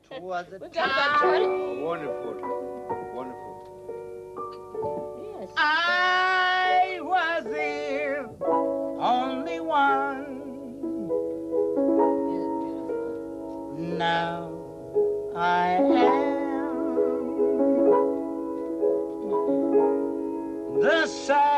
'Twas a We got that, Charlie. time. Wonderful. Wonderful. Yes. I was the only one. Now I am the sad